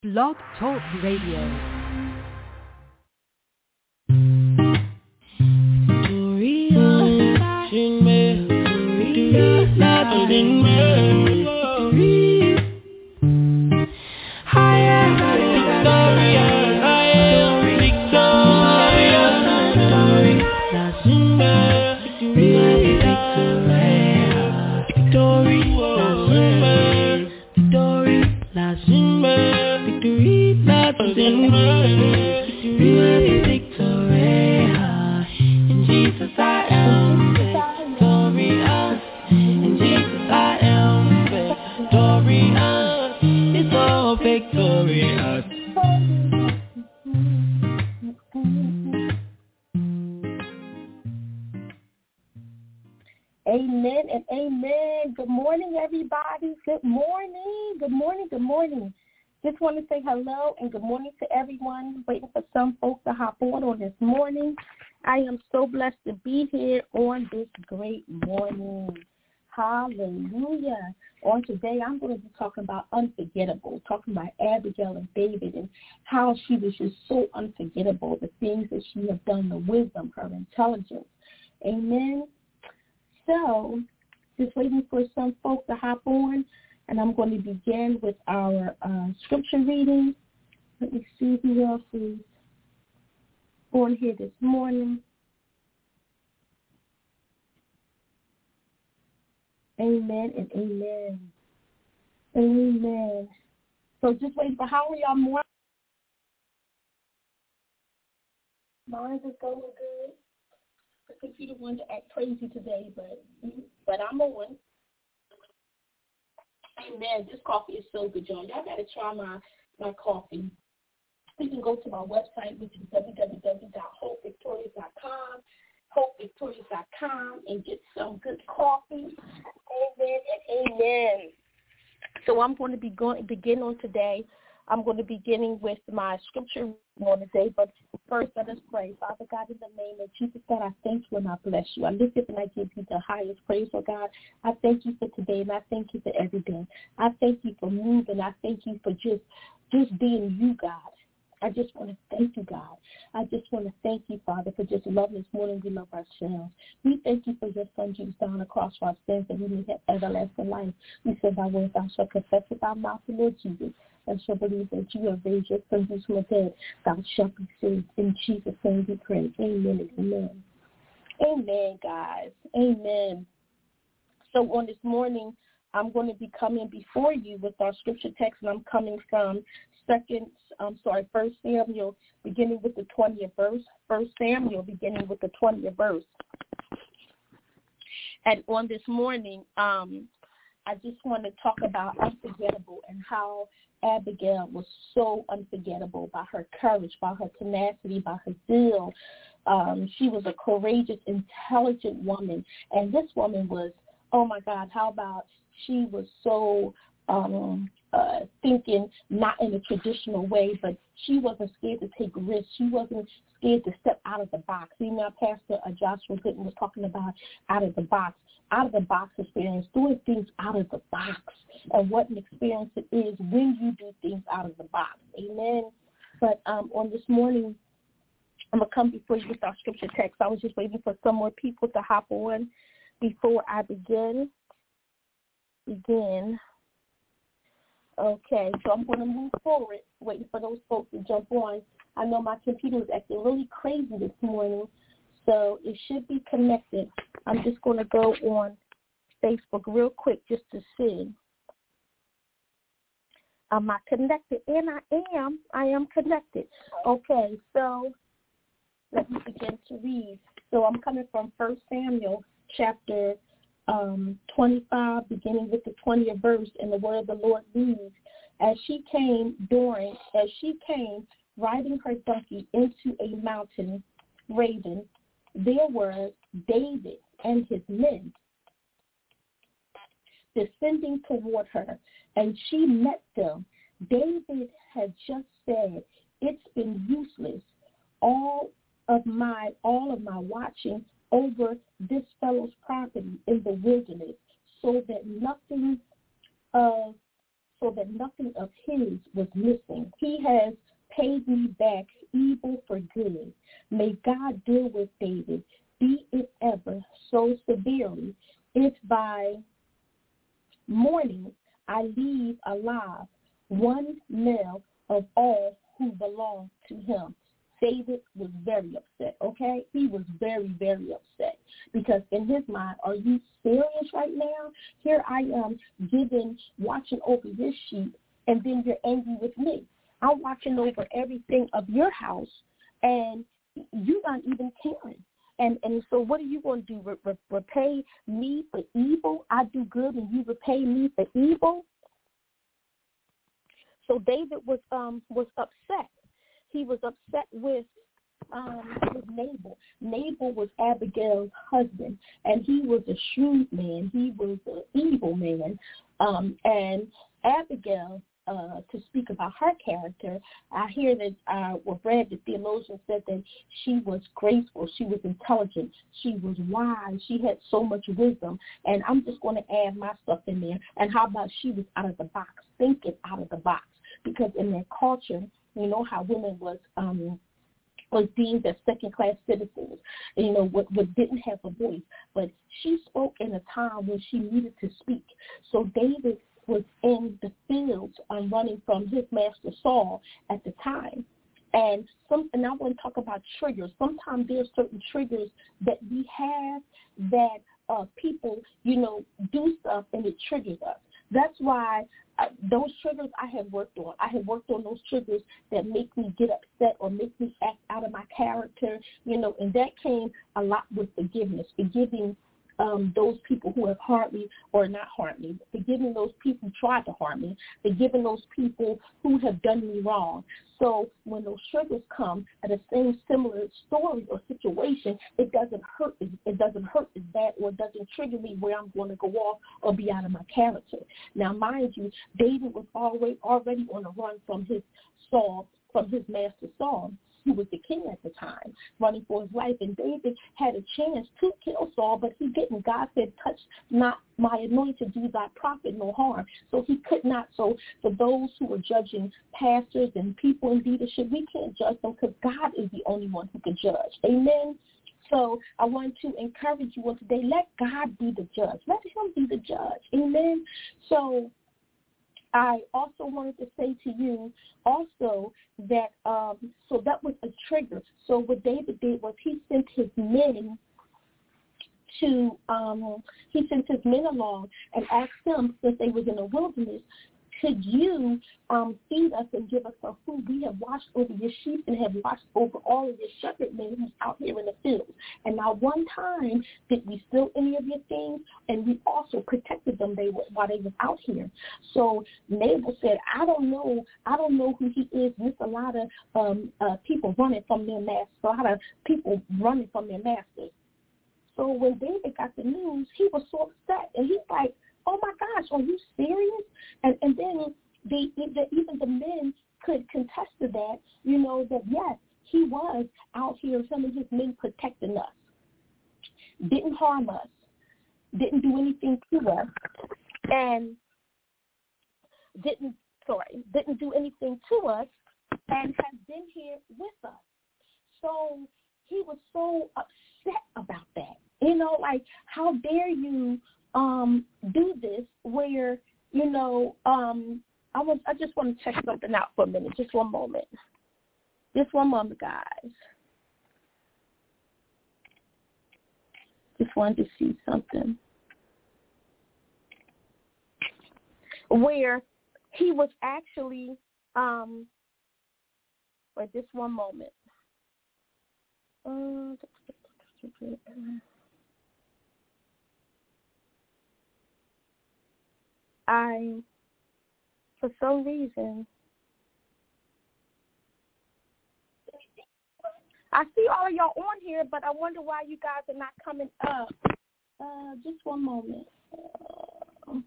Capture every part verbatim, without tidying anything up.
Blog Talk Radio. Amen and amen. Good morning, everybody. Good morning. Good morning. Good morning. Just want to say hello and good morning to everyone. Waiting for some folks to hop on on this morning. I am so blessed to be here on this great morning. Hallelujah. On today, I'm going to be talking about unforgettable, talking about Abigail and David and how she was just so unforgettable, the things that she had done, the wisdom, her intelligence. Amen. So, just waiting for some folks to hop on, and I'm going to begin with our uh, scripture reading. Let me see who else is on here this morning. Amen and amen. Amen. So just waiting for how are y'all morning? Mine is going good. The computer wanted to act crazy today, but but I'm on. Amen. This coffee is so good, y'all. Y'all got to try my, my coffee. You can go to my website, which is w w w dot hope victorious dot com, hope victorious dot com, and get some good coffee. Amen and amen. So I'm going to be going begin on today. I'm going to be beginning with my scripture on the day, but first let us pray. Father God, in the name of Jesus, God, I thank you and I bless you. I lift up and I give you the highest praise, oh God. I thank you for today and I thank you for every day. I thank you for moving. I thank you for just, just being you, God. I just want to thank you, God. I just want to thank you, Father, for just loving this morning. We love ourselves. We thank you for your son, Jesus, down across for our sins, that we may have everlasting life. We said by words, thou shalt confess with thy mouth the Lord Jesus, and shall believe that you have raised your son from the dead. Thou shalt be saved. In Jesus' name we pray. Amen and amen. Amen, guys. Amen. So on this morning, I'm going to be coming before you with our scripture text, and I'm coming from Second, I'm sorry, First Samuel, beginning with the twentieth verse. First Samuel, beginning with the twentieth verse. And on this morning, um, I just want to talk about unforgettable and how Abigail was so unforgettable by her courage, by her tenacity, by her zeal. Um, she was a courageous, intelligent woman, and this woman was, oh my God, how about she was so um, uh, thinking not in a traditional way, but she wasn't scared to take risks. She wasn't scared to step out of the box. Even our pastor uh, Joshua Gooden was talking about out of the box, out of the box experience, doing things out of the box, and what an experience it is when you do things out of the box. Amen. But um, on this morning, I'm going to come before you with our scripture text. I was just waiting for some more people to hop on before I begin. Begin. Okay, so I'm going to move forward, waiting for those folks to jump on. I know my computer is acting really crazy this morning, so it should be connected. I'm just going to go on Facebook real quick just to see. Am I connected? And I am. I am connected. Okay, so let me begin to read. So I'm coming from First Samuel chapter Um, twenty-five, beginning with the twentieth verse, and the word of the Lord reads, as she came during, as she came riding her donkey into a mountain raven, there were David and his men descending toward her, and she met them. David had just said, it's been useless, all of my, all of my watching over this fellow's property in the wilderness, so that nothing of so that nothing of his was missing. He has paid me back evil for good. May God deal with David, be it ever so severely, if by morning I leave alive one male of all who belong to him. David was very upset, okay? He was very, very upset because in his mind, are you serious right now? Here I am giving, watching over your sheep, and then you're angry with me. I'm watching over everything of your house, and you're not even caring. And and so what are you going to do, re- re- repay me for evil? I do good and you repay me for evil? So David was um was upset. He was upset with um with Nabal. Nabal was Abigail's husband, and he was a shrewd man. He was an evil man. Um, and Abigail, uh, to speak about her character, I hear that uh, well, Brad, the theologian, said that she was graceful, she was intelligent, she was wise, she had so much wisdom. And I'm just going to add my stuff in there. And how about she was out of the box, thinking out of the box? Because in their culture, you know how women was um, was deemed as second-class citizens, you know, what, what didn't have a voice. But she spoke in a time when she needed to speak. So David was in the fields um, running from his master Saul at the time. And some, and I want to talk about triggers. Sometimes there are certain triggers that we have that uh, people, you know, do stuff and it triggers us. That's why uh, those triggers I have worked on. I have worked on those triggers that make me get upset or make me act out of my character, you know, and that came a lot with forgiveness, forgiving um, those people who have harmed me or not harmed me, forgiving those people who tried to harm me, forgiving those people who have done me wrong. So when those triggers come at the same similar story or situation, it doesn't hurt. It doesn't hurt as bad, or it doesn't trigger me where I'm going to go off or be out of my character. Now, mind you, David was already already on a run from his Saul, from his master Saul, who was the king at the time, running for his life. And David had a chance to kill Saul, but he didn't. God said, touch not my anointed, do thy prophet no harm. So he could not. So for those who are judging pastors and people in leadership, we can't judge them because God is the only one who can judge. Amen. So I want to encourage you on today, let God be the judge. Let him be the judge. Amen. So I also wanted to say to you also that, um, so that was a trigger. So what David did was he sent his men to, um, he sent his men along and asked them, since they was in a wilderness, could you um, feed us and give us some food? We have watched over your sheep and have watched over all of your shepherd men who's out here in the field. And not one time did we steal any of your things, and we also protected them they were, while they were out here. So Nabal said, I don't know, I don't know who he is. There's a lot of um, uh, people running from their masters, a lot of people running from their masters. So when David got the news, he was so upset, and he's like, oh, my gosh, are you serious? And and then the, the even the men could contest to that, you know, that, yes, he was out here, some of his men protecting us, didn't harm us, didn't do anything to us, and didn't, sorry, didn't do anything to us, and has been here with us. So he was so upset about that. You know, like, how dare you Um, do this where, you know, um, I was, I just want to check something out for a minute. Just one moment. Just one moment, guys. Just wanted to see something. Where he was actually, um, wait, just one moment. Uh, I, for some reason, I see all of y'all on here, but I wonder why you guys are not coming up. Uh, just one moment. Uh,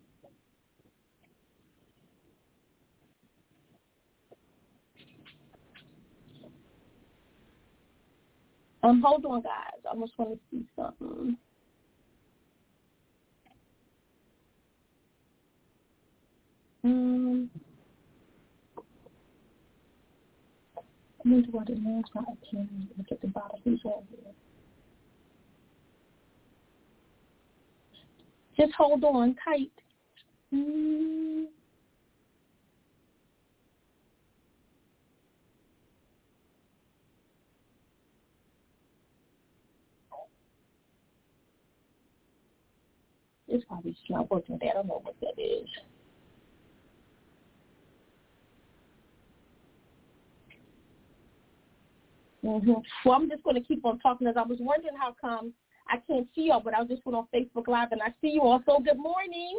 um, hold on, guys. I just want to see something. Mm. I wonder what it means by attend. Look at the bottom. Who's on here? Just hold on tight. Mm. It's probably not working. I don't know what that is. Mm-hmm. Well, I'm just going to keep on talking, as I was wondering how come I can't see y'all, but I just went on Facebook Live and I see you all. So good morning.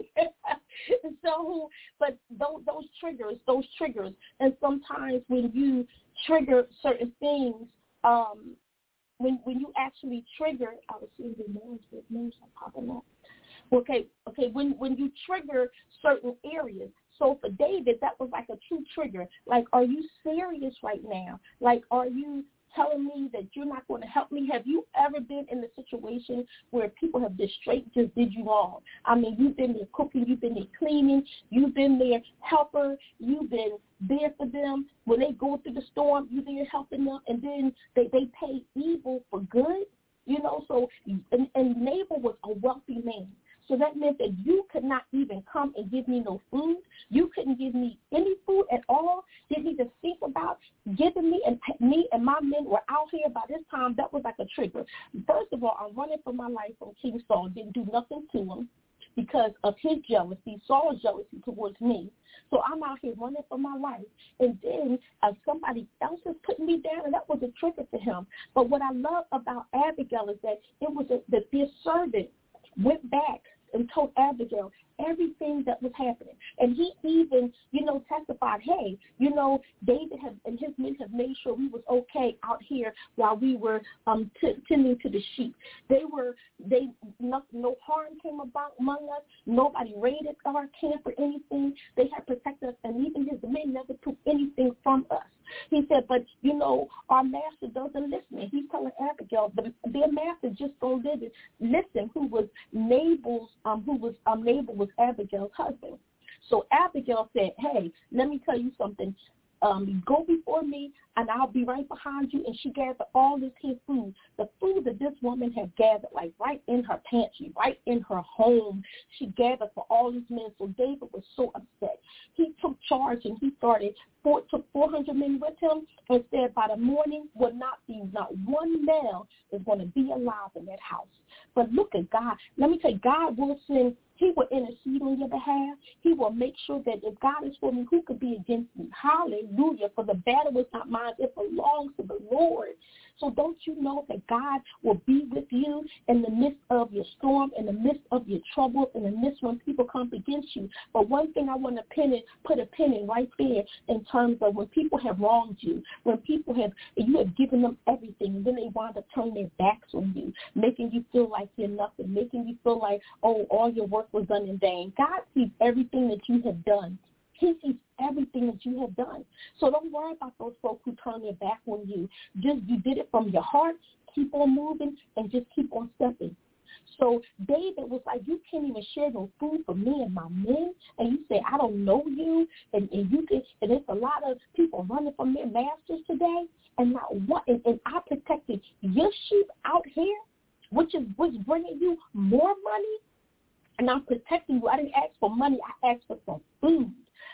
so, but those, those triggers, those triggers, and sometimes when you trigger certain things, um, when when you actually trigger, I was seeing the names, the names are popping up. Okay, okay. When when you trigger certain areas, so for David, that was like a true trigger. Like, are you serious right now? Like, are you telling me that you're not going to help me? Have you ever been in a situation where people have just straight just did you wrong? I mean, you've been there cooking, you've been there cleaning, you've been there helper, you've been there for them. When they go through the storm, you're there helping them, and then they, they pay evil for good, you know? So, and, and Nabal was a wealthy man. So that meant that you could not even come and give me no food. You couldn't give me any food at all. Didn't even think about giving me, and me and my men were out here by this time. That was like a trigger. First of all, I'm running for my life from King Saul. Didn't do nothing to him because of his jealousy, Saul's jealousy towards me. So I'm out here running for my life. And then uh, somebody else is putting me down, and that was a trigger to him. But what I love about Abigail is that it was a, that this servant went back and told Abigail everything that was happening. And he even, you know, testified, hey, you know, David have, and his men have made sure we was okay out here while we were um, t- tending to the sheep. They were, they, no, no harm came about among us. Nobody raided our camp or anything. They had protected us, and even his men never took anything from us. He said, but, you know, our master doesn't listen. He's telling Abigail, but their master just don't listen, who was Nabal's, um, who was, um, Nabal was Abigail's husband. So Abigail said, hey, let me tell you something. Um, go before me, and I'll be right behind you. And she gathered all this here food, the food that this woman had gathered, like right in her pantry, right in her home. She gathered for all these men. So David was so upset. He took charge, and he started, four, took four hundred men with him, and said by the morning will not be, not one male is going to be alive in that house. But look at God. Let me tell you, God will send, he will intercede on your behalf. He will make sure that if God is for me, who could be against me? Hallelujah. For the battle is not mine. It belongs to the Lord. So don't you know that God will be with you in the midst of your storm, in the midst of your trouble, in the midst when people come against you? But one thing I want to pin it, put a pin in right there in terms of when people have wronged you, when people have, you have given them everything, and then they wind up turning their backs on you, making you feel like you're nothing, making you feel like, oh, all your work was done in vain. God sees everything that you have done. He sees everything that you have done. So don't worry about those folks who turn their back on you. Just you did it from your heart. Keep on moving and just keep on stepping. So David was like, you can't even share no food for me and my men. And you say, I don't know you. And, and you can, and there's a lot of people running from their masters today. And not one, and, and I protected your sheep out here, which is what's bringing you more money. And I'm protecting you. I didn't ask for money. I asked for some food.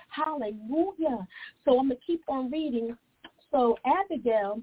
Hallelujah. So I'm going to keep on reading. So Abigail,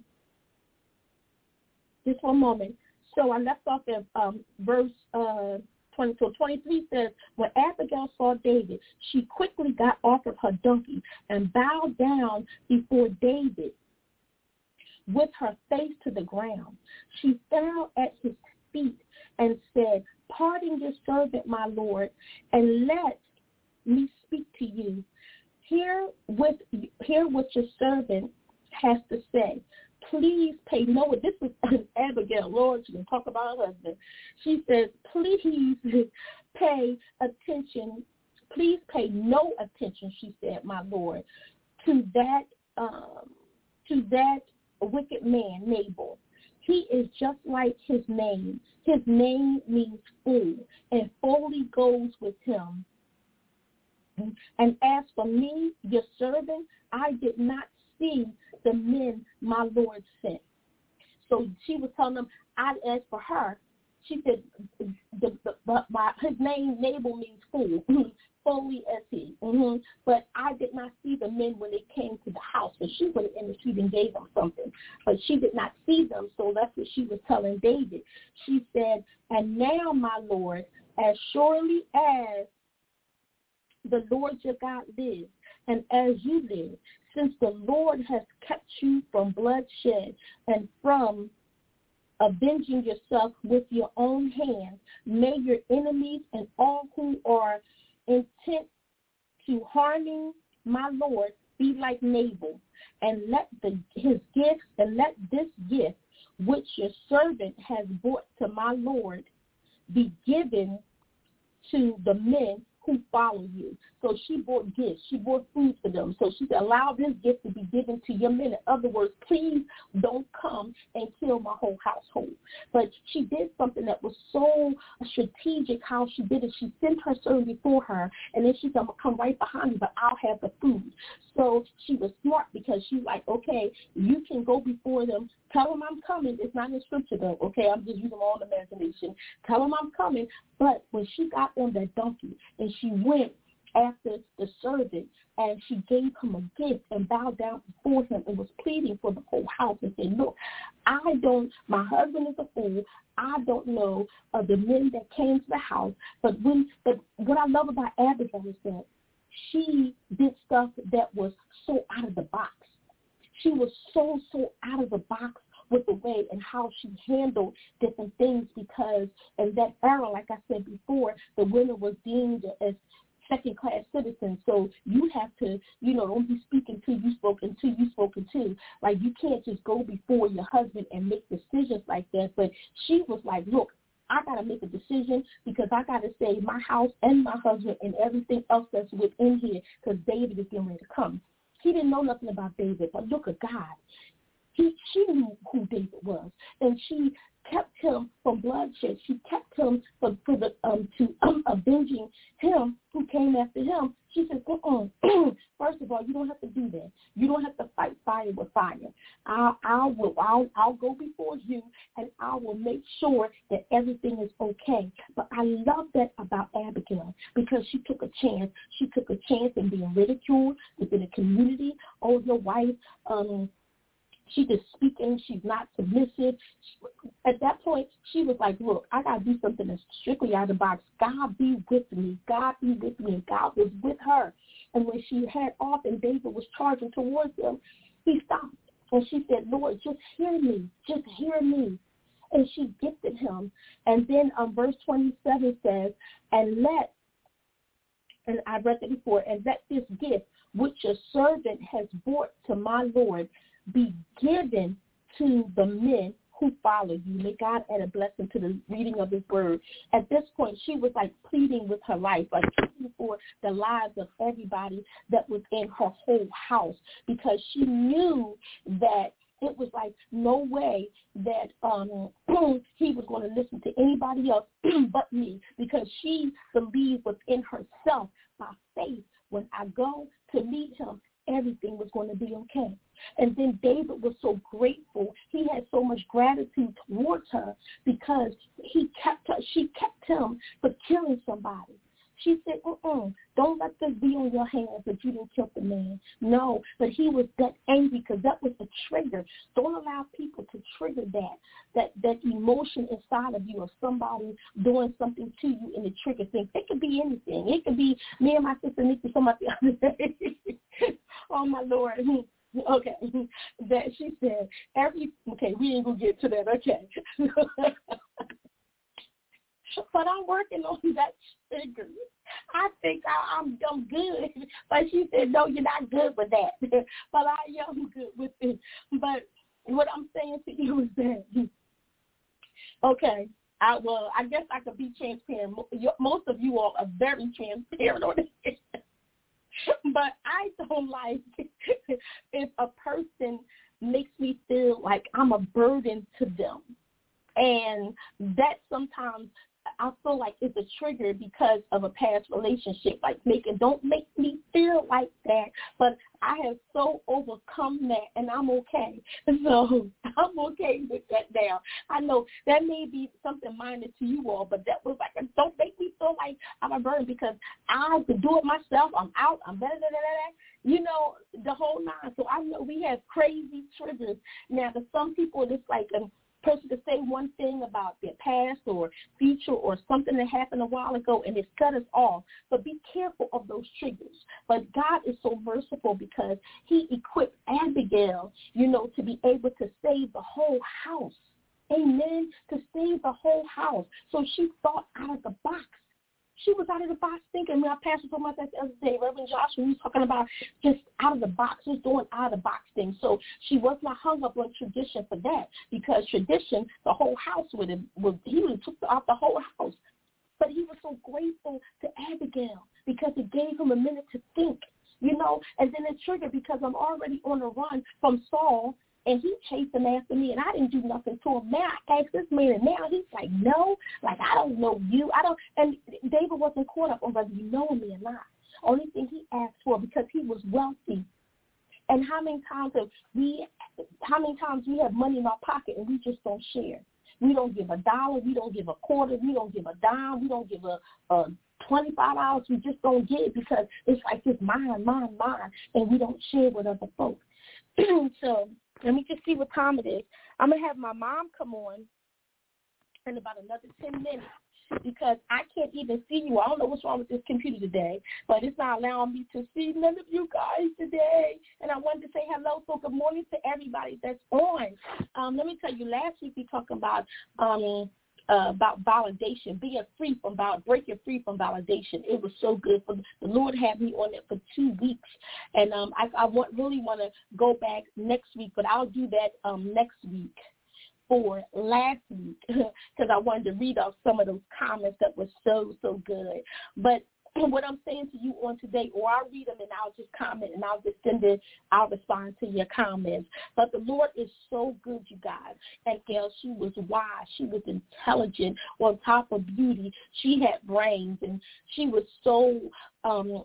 just one moment. So I left off at um, verse uh, twenty-two. twenty-three says, when Abigail saw David, she quickly got off of her donkey and bowed down before David with her face to the ground. She fell at his feet and said, pardon your servant, my lord, and let me speak to you. Hear what, hear what your servant has to say. Please pay no, this is Abigail, Lord, she can talk about her husband. She says, please pay attention, please pay no attention, she said, my Lord, to that, um, to that wicked man, Nabal. He is just like his name. His name means fool, and folly goes with him. And as for me, your servant, I did not see the men my Lord sent. So she was telling them, I asked for her. She said, the, the, the, my, his name, Nabal, means fool. Fully as he. Mm-hmm. But I did not see the men when they came to the house. So she went in the street and gave them something. But she did not see them, so that's what she was telling David. She said, and now, my Lord, as surely as the Lord your God lives, and as you live, since the Lord has kept you from bloodshed and from avenging yourself with your own hands, may your enemies and all who are intent to harming my Lord be like Nabal, and let the, his gifts, and let this gift which your servant has brought to my Lord be given to the men who follow you. So she brought gifts. She brought food for them. So she said, allow this gift to be given to your men. In other words, please don't come and kill my whole household. But she did something that was so strategic how she did it. She sent her servant before her, and then she said, I'm going to come right behind you, but I'll have the food. So she was smart because she's like, okay, you can go before them. Tell them I'm coming. It's not in scripture, though, okay? I'm just using my own imagination. Tell them I'm coming. But when she got on that donkey and she went after the servant and she gave him a gift and bowed down before him and was pleading for the whole house and said, look, I don't, my husband is a fool. I don't know uh, the men that came to the house. But when, but what I love about Abigail is that she did stuff that was so out of the box. She was so, so out of the box with the way and how she handled different things because in that era, like I said before, the women was deemed as second-class citizens. So you have to, you know, don't be speaking till you spoken to, you spoken to. Like you can't just go before your husband and make decisions like that. But she was like, look, I got to make a decision because I got to save my house and my husband and everything else that's within here because David is getting ready to come. He didn't know nothing about David, but look at God. He, she knew who David was, and she kept him from bloodshed. She kept him for, for the um to um, avenging him who came after him. She said, uh-uh. First of all, you don't have to do that. You don't have to fight fire with fire. I, I will. I'll, I'll go before you, and I will make sure that everything is okay. But I love that about Abigail because she took a chance. She took a chance in being ridiculed within the community. Oh, your wife. Um, She just speaking. She's not submissive. At that point, she was like, look, I got to do something that's strictly out of the box. God be with me. God be with me. And God was with her. And when she had off and David was charging towards him, he stopped. And she said, Lord, just hear me. Just hear me. And she gifted him. And then um, verse twenty-seven says, and let, and I read that before, and let this gift which your servant has brought to my Lord be given to the men who follow you. May God add a blessing to the reading of his word. At this point, she was like pleading with her life, like pleading for the lives of everybody that was in her whole house because she knew that it was like no way that um, he was going to listen to anybody else but me because she believed within herself by faith when I go to meet him, everything was going to be okay. And then David was so grateful. He had so much gratitude towards her because he kept her, she kept him for killing somebody. She said, uh-uh, don't let this be on your hands that you didn't kill the man. No, but he was that angry because that was a trigger. Don't allow people to trigger that, that, that emotion inside of you of somebody doing something to you and the trigger thing. It could be anything. It could be me and my sister Nikki somebody the other day. Oh, my Lord. Okay, that she said, every, okay, we ain't going to get to that, okay. But I'm working on that trigger. I think I, I'm, I'm good. But she said, no, you're not good with that. But I am good with it. But what I'm saying to you is that, okay, I, well, I guess I could be transparent. Most of you all are very transparent on this. But I don't like if a person makes me feel like I'm a burden to them. And that sometimes I feel like it's a trigger because of a past relationship. Like, making, don't make me feel like that. But I have so overcome that, and I'm okay. So I'm okay with that now. I know that may be something minor to you all, but that was like, a, don't make me feel like I'm a burden because I could do it myself. I'm out. I'm better than that. You know, the whole nine. So I know we have crazy triggers. Now, to some people, it's like a person to say one thing about their past or future or something that happened a while ago, and it's cut us off. But be careful of those triggers. But God is so merciful because he equipped Abigail, you know, to be able to save the whole house. Amen. To save the whole house. So she thought out of the box. She was out of the box thinking. When I pastor told my the other day, Reverend Joshua, he was talking about just out of the box, just doing out of the box things. So she was not hung up on tradition for that, because tradition, the whole house would have, would, he would have took out the whole house. But he was so grateful to Abigail because it gave him a minute to think, you know, and then it triggered because I'm already on a run from Saul. And he chased him after me, and I didn't do nothing to him. Now I asked this man, and now he's like, no, like, I don't know you. I don't. And David wasn't caught up on whether you know me or not. Only thing he asked for, because he was wealthy. And how many times have we, how many times we have money in our pocket and we just don't share? We don't give a dollar. We don't give a quarter. We don't give a dime. We don't give a, a twenty-five dollars. We just don't give it because it's like it's mine, mine, mine, and we don't share with other folks. So let me just see what time it is. I'm going to have my mom come on in about another ten minutes because I can't even see you. I don't know what's wrong with this computer today, but it's not allowing me to see none of you guys today. And I wanted to say hello. So good morning to everybody that's on. Um, let me tell you, last week we talked about um, uh, about validation, being free from val- breaking free from validation. It was so good. For the Lord had me on it for two weeks, and um, I, I want, really want to go back next week, but I'll do that um, next week for last week because I wanted to read off some of those comments that were so, so good. But what I'm saying to you on today, or I'll read them and I'll just comment and I'll just send it, I'll respond to your comments. But the Lord is so good, you guys. And Gail, she was wise. She was intelligent. On top of beauty, she had brains, and she was so um,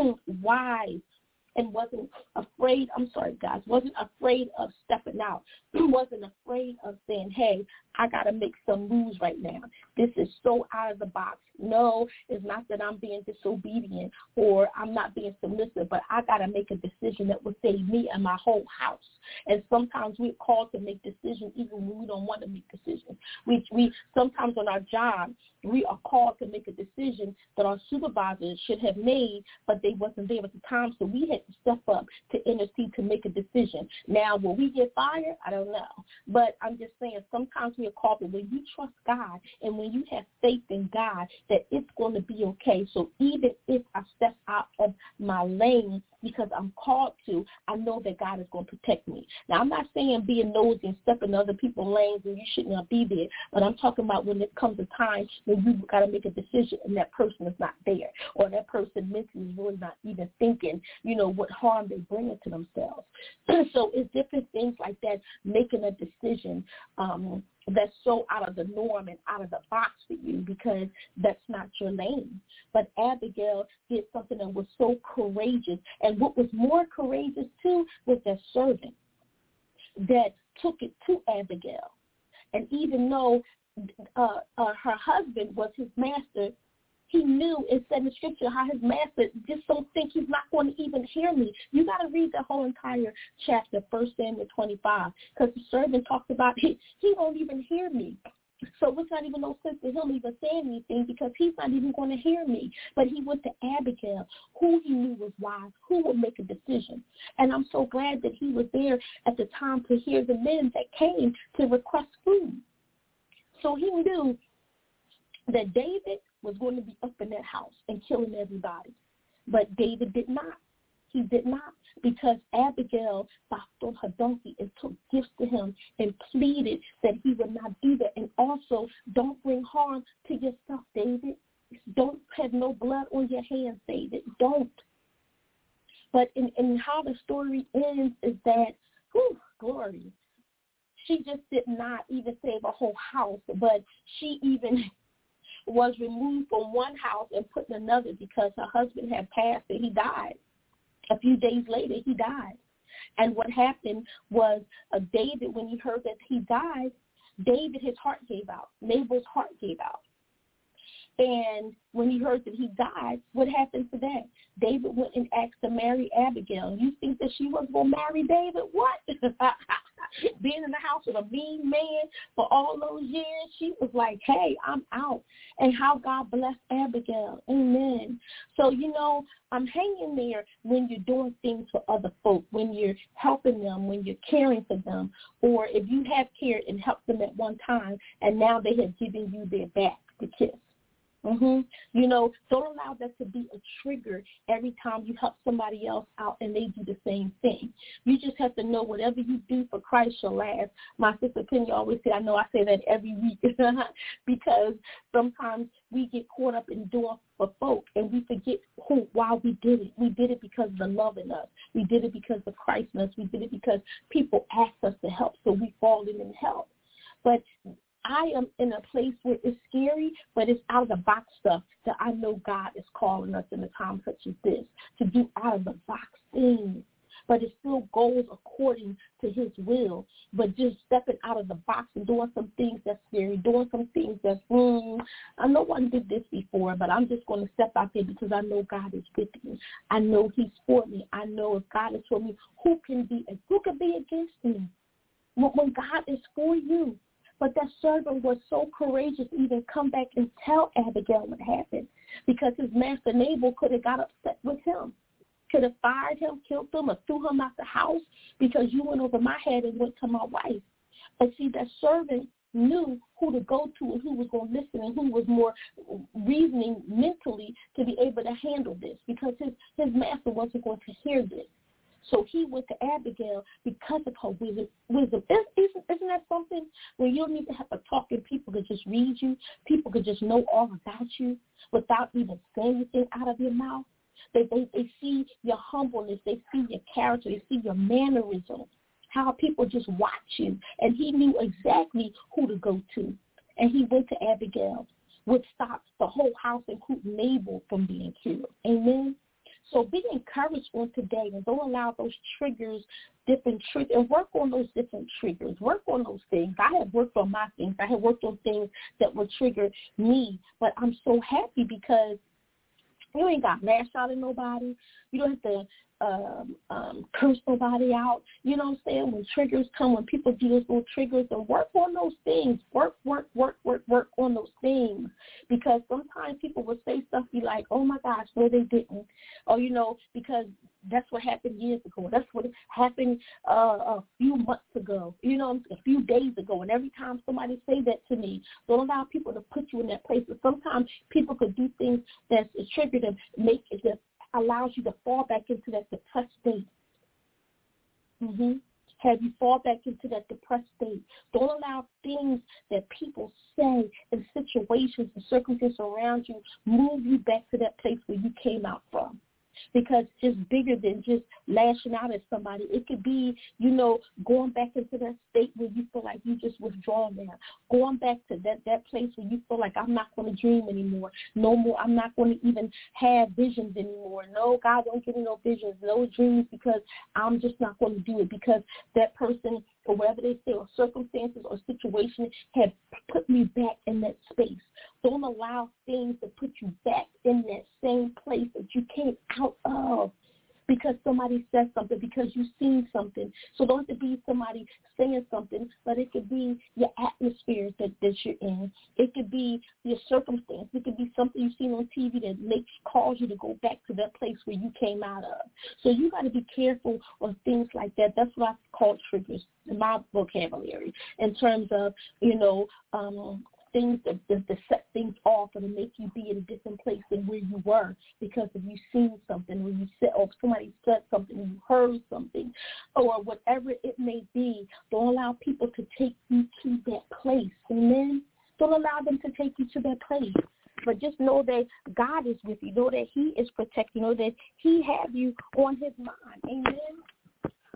wise. And wasn't afraid, I'm sorry, guys, wasn't afraid of stepping out. Wasn't afraid of saying, hey, I got to make some moves right now. This is so out of the box. No, it's not that I'm being disobedient or I'm not being submissive, but I got to make a decision that will save me and my whole house. And sometimes we're called to make decisions even when we don't want to make decisions. We, we sometimes on our job, we are called to make a decision that our supervisors should have made, but they wasn't there at the time, so we had to step up to intercede to make a decision. Now, will we get fired? I don't know. But I'm just saying sometimes we are called, but when you trust God and when you have faith in God, that it's going to be okay. So even if I step out of my lane because I'm called to, I know that God is going to protect me. Now, I'm not saying being nosy and stepping in other people's lanes and you should not be there, but I'm talking about when it comes a time when you've got to make a decision and that person is not there, or that person mentally is really not even thinking, you know, what harm they bring into themselves. So it's different things like that, making a decision um, that's so out of the norm and out of the box for you because that's not your lane. But Abigail did something that was so courageous. And what was more courageous, too, was that servant that took it to Abigail. And even though uh, uh, her husband was his master, he knew, it said in the scripture, how his master just don't think he's not going to even hear me. You got to read the whole entire chapter, First Samuel twenty-five, because the servant talks about he, he won't even hear me. So it's not even no sense to him even saying anything because he's not even going to hear me. But he went to Abigail, who he knew was wise, who would make a decision. And I'm so glad that he was there at the time to hear the men that came to request food. So he knew that David was going to be up in that house and killing everybody. But David did not. He did not, because Abigail stopped on her donkey and took gifts to him and pleaded that he would not do that. And also, don't bring harm to yourself, David. Don't have no blood on your hands, David. Don't. But in, in how the story ends is that, whew, glory, she just did not even save a whole house, but she even was removed from one house and put in another because her husband had passed and he died. A few days later, he died. And what happened was uh, David, when he heard that he died, David, his heart gave out. Nabal's heart gave out. And when he heard that he died, what happened to that? David went and asked to marry Abigail. You think that she was going to marry David? What? Being in the house with a mean man for all those years, she was like, hey, I'm out. And how God blessed Abigail. Amen. So, you know, I'm hanging there when you're doing things for other folk, when you're helping them, when you're caring for them, or if you have cared and helped them at one time and now they have given you their back to kiss. Mm-hmm. You know, don't allow that to be a trigger every time you help somebody else out and they do the same thing. You just have to know whatever you do for Christ shall last. My sister Penny always said, I know I say that every week because sometimes we get caught up in doing for folk and we forget who, why we did it. We did it because of the love in us. We did it because of Christ in us. We did it because people asked us to help, so we fall in and help. But I am in a place where it's scary, but it's out-of-the-box stuff that I know God is calling us in a time such as this to do out-of-the-box things. But it still goes according to his will. But just stepping out of the box and doing some things that's scary, doing some things that's, hmm, I know one did this before, but I'm just going to step out there because I know God is with me. I know he's for me. I know if God is for me, who can be, who can be against me? When God is for you. But that servant was so courageous to even come back and tell Abigail what happened because his master Nabal could have got upset with him, could have fired him, killed him, or threw him out the house because you went over my head and went to my wife. But see, that servant knew who to go to and who was going to listen and who was more reasoning mentally to be able to handle this because his, his master wasn't going to hear this. So he went to Abigail because of her wisdom. wisdom. Isn't, isn't that something where you don't need to have a talk and people could just read you? People could just know all about you without even saying anything out of your mouth? They, they, they see your humbleness. They see your character. They see your mannerisms, how people just watch you. And he knew exactly who to go to. And he went to Abigail, which stopped the whole house, including Nabal, from being killed. Amen. So be encouraged on today and don't allow those triggers, different triggers, and work on those different triggers. Work on those things. I have worked on my things. I have worked on things that will trigger me. But I'm so happy because you ain't got to lash out at nobody. You don't have to um, um, curse nobody out. You know what I'm saying? When triggers come, when people do those little triggers, and work on those things. Work, work, work, work, work on those things. Because sometimes people will say stuff, be like, oh, my gosh, no, they didn't. Or, you know, because that's what happened years ago. That's what happened uh, a few months ago, you know, a few days ago. And every time somebody say that to me, don't allow people to put you in that place. But sometimes people could do things that's triggered and make it that allows you to fall back into that depressed state. Mm-hmm. Have you fall back into that depressed state. Don't allow things that people say and situations and circumstances around you move you back to that place where you came out from. Because it's bigger than just lashing out at somebody. It could be, you know, going back into that state where you feel like you just withdrawn there. Going back to that, that place where you feel like I'm not going to dream anymore. No more. I'm not going to even have visions anymore. No, God, don't give me no visions, no dreams because I'm just not going to do it because that person or whatever they say or circumstances or situation have put me back in that space. Don't allow things to put you back in that same place that you came out of because somebody said something, because you've seen something. So don't have to be somebody saying something, but it could be your atmosphere that, that you're in. It could be your circumstance. It could be something you've seen on T V that makes cause you to go back to that place where you came out of. So you got to be careful on things like that. That's what I call triggers in my vocabulary in terms of, you know, um, things that, that, that set things off and to make you be in a different place than where you were because if you seen something, when you said, or somebody said something, you heard something, or whatever it may be. Don't allow people to take you to that place. Amen? Don't allow them to take you to that place. But just know that God is with you. Know that he is protecting you. Know that he have you on his mind. Amen?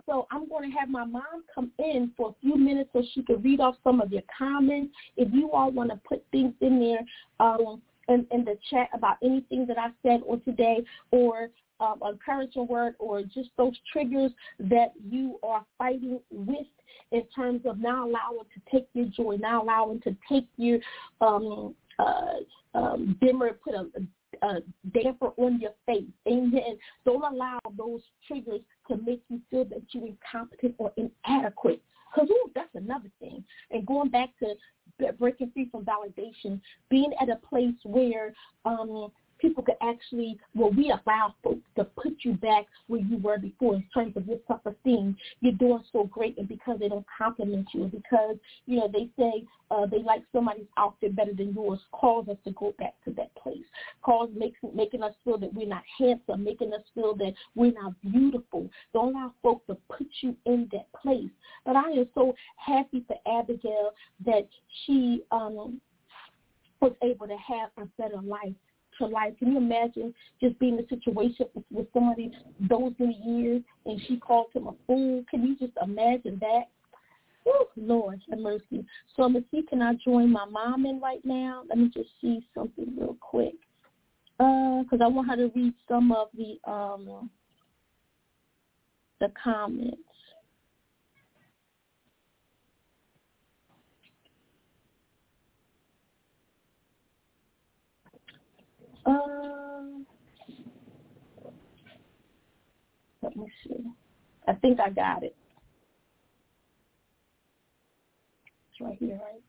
so I'm going to have my mom come in for a few minutes so she can read off some of your comments. If you all want to put things in there um, in, in the chat about anything that I said on today, or um, a encouraging word, or just those triggers that you are fighting with in terms of not allowing to take your joy, not allowing to take your um, uh, um, dimmer, put a, a damper on your face. Amen. Don't allow those triggers to make you feel that you're incompetent or inadequate. Because, ooh, that's another thing. And going back to breaking free from validation, being at a place where um, people could actually, well, we allow folks to put you back where you were before in terms of your self-esteem. You're doing so great, and because they don't compliment you, because, you know, they say uh, they like somebody's outfit better than yours, cause us to go back to that place. Cause makes, making us feel that we're not handsome, making us feel that we're not beautiful. Don't allow folks to put you in that place. But I am so happy for Abigail that she um, was able to have a better life. To life. Can you imagine just being in a situation with somebody those many years and she called him a fool? Can you just imagine that? Oh, Lord have mercy. So I'm going to see, can I join my mom in right now? Let me just see something real quick. Because uh, I want her to read some of the um, the comments. Um, let me see. I think I got it. It's right here, right?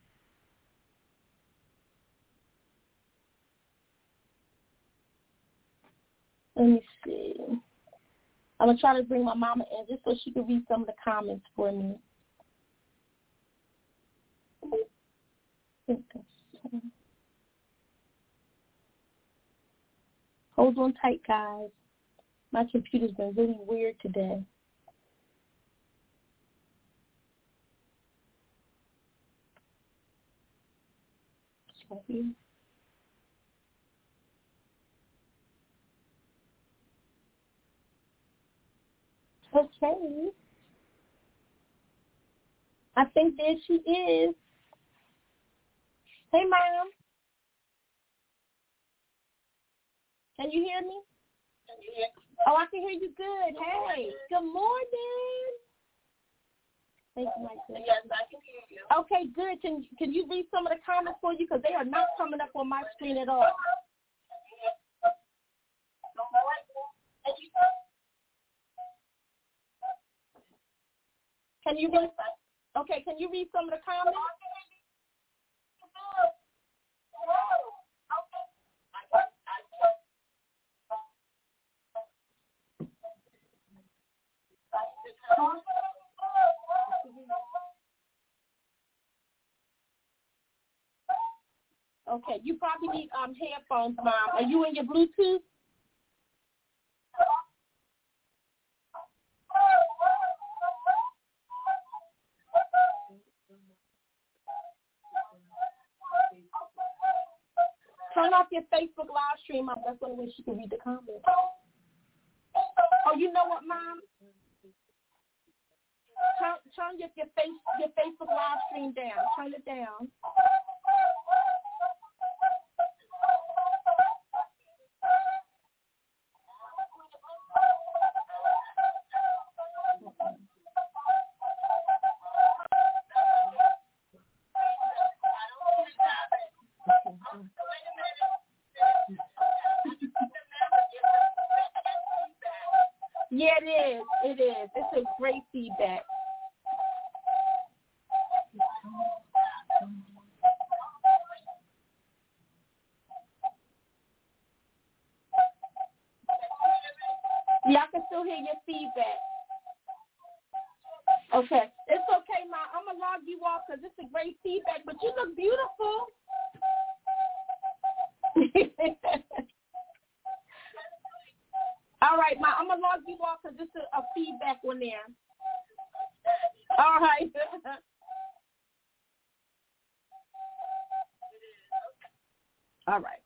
Let me see. I'm going to try to bring my mama in just so she can read some of the comments for me. Hold on tight, guys. My computer's been really weird today. Sorry. Okay. I think there she is. Hey, Mom. Can you hear me? Oh, I can hear you good. Hey, good morning. Thank you, Michael. Yes, I can hear you. Okay, good. Can can you read some of the comments for you? Because they are not coming up on my screen at all. Can you read? Okay, can you read some of the comments? Okay, you probably need um headphones, Mom. Are you in your Bluetooth? Turn off your Facebook live stream. Mom. That's the only way she can read the comments. Oh, you know what, Mom? Turn, turn your, your, face, your Facebook live stream down. Turn it down. Yeah, it is. It is. It's a great feedback. Yeah, I can still hear your feedback. Okay. It's okay, Ma. I'm going to log you off because it's a great feedback, but you look beautiful. All right, Ma. I'm going to log you off because it's a, a feedback on there. All right. All right.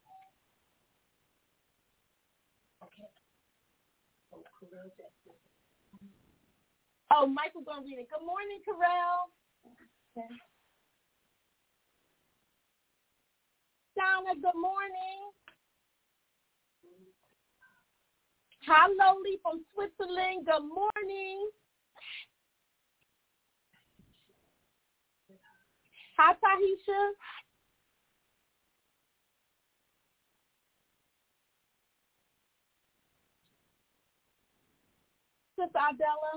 Okay. Oh, Michael's going to read it. Good morning, Terrell. Okay. Donna, good morning. Hi, Loli from Switzerland. Good morning. Hi, Tahisha. Sister Adela.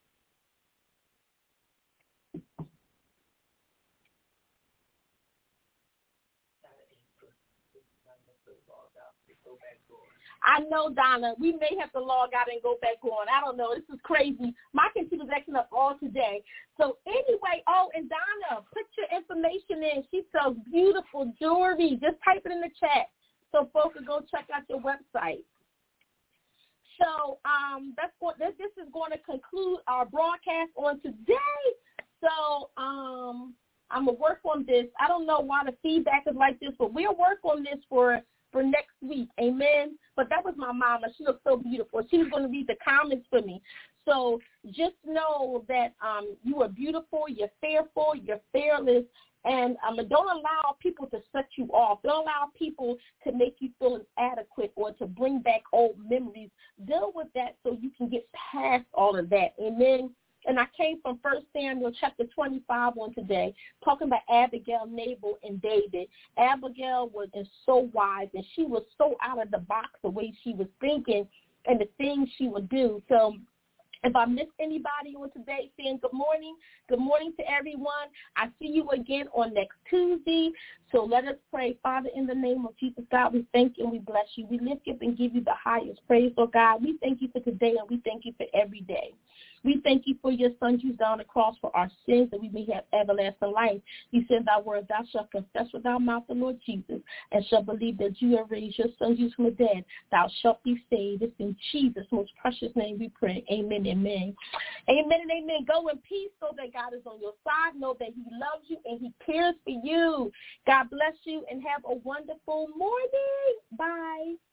I know, Donna. We may have to log out and go back on. I don't know. This is crazy. My computer's acting up all today. So anyway, oh, and Donna, put your information in. She sells beautiful jewelry. Just type it in the chat so folks can go check out your website. So um, that's what this, this is going to conclude our broadcast on today. So um, I'm going to work on this. I don't know why the feedback is like this, but we'll work on this for for next week. Amen. But that was my mama. She looks so beautiful. She was going to read the comments for me. So just know that um, you are beautiful, you're fearful, you're fearless, and um, don't allow people to set you off. Don't allow people to make you feel inadequate or to bring back old memories. Deal with that so you can get past all of that. Amen. And I came from First Samuel chapter twenty-five on today, talking about Abigail, Nabal, and David. Abigail was so wise, and she was so out of the box the way she was thinking and the things she would do. So if I missed anybody on today saying good morning, good morning to everyone. I see you again on next Tuesday. So let us pray. Father, in the name of Jesus, God, we thank you and we bless you. We lift you up and give you the highest praise, Lord God. We thank you for today and we thank you for every day. We thank you for your son who's down the cross for our sins that we may have everlasting life. You said thy word, thou shalt confess with thy mouth the Lord Jesus and shall believe that you have raised your son Jesus from the dead. Thou shalt be saved. It's in Jesus' most precious name we pray. Amen, amen. Amen and amen. Go in peace so that God is on your side. Know that he loves you and he cares for you. God bless you and have a wonderful morning. Bye.